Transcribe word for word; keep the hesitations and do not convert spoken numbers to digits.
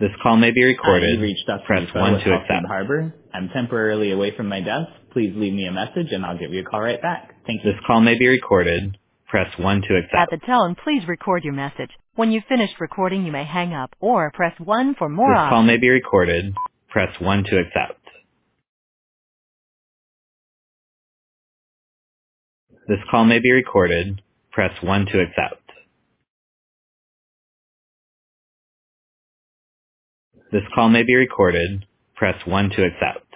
This call may be Hi, recorded. you've reached Dustin Press Defoe one with to Healthgate accept. Harbor. I'm temporarily away from my desk. Please leave me a message and I'll give you a call right back. Thank you. This call may be recorded. Press one to At accept. the tone, please record your message. When you've finished recording, you may hang up or press one for more This call may options. be recorded. Press one to accept. This call may be recorded. Press one to accept. This call may be recorded. Press one to accept.